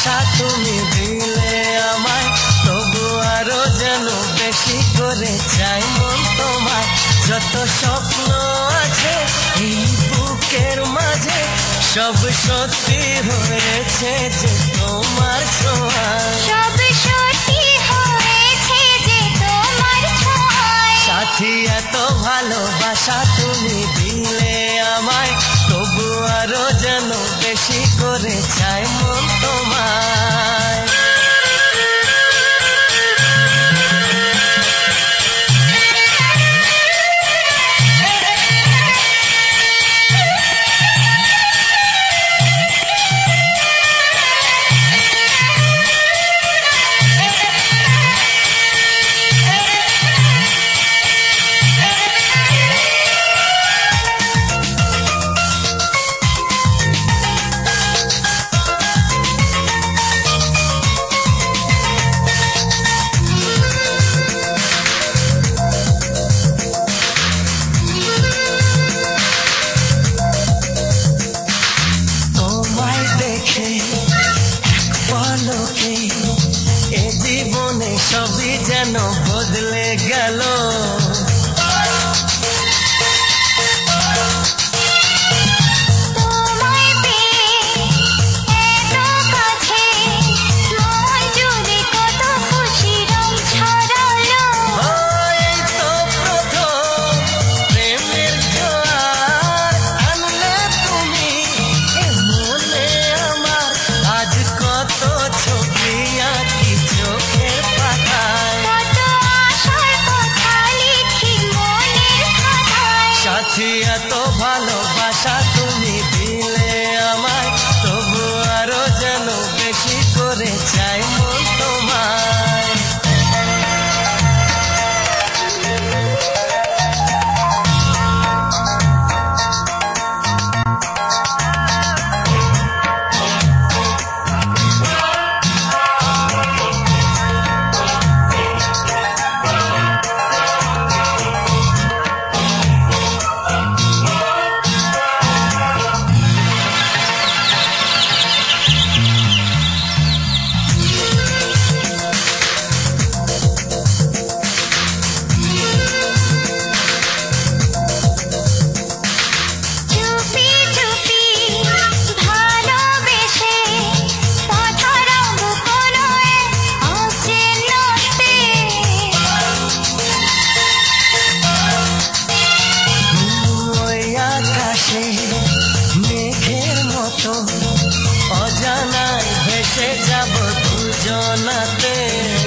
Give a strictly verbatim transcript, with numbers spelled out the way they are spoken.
ভালোবাসা তুমি দিলে আমায়, তবু আরো যেন বেশি করে চাই মন তোমায়। যত স্বপ্ন আছে এই বুকের মাঝে, সব সত্যি হয়েছে যে তোমার ছোঁয়ায়। সব সত্যি হয়েছে যে তোমার ছোঁয়ায়। সাথী এত ভালোবাসা তুমি দিলে আমায়, তবু আরো যেন বেশি করে চাই মন তোমায়। এ জীবনে সবই যেন বদলে গেল। সাথী এত ভালোবাসা তুমি দিলে আমায়, তবু আরো যেন বেশি করে চাই মন তোমায়। মেঘের মতো অজানায় ভেসে যাব দুজনাতে।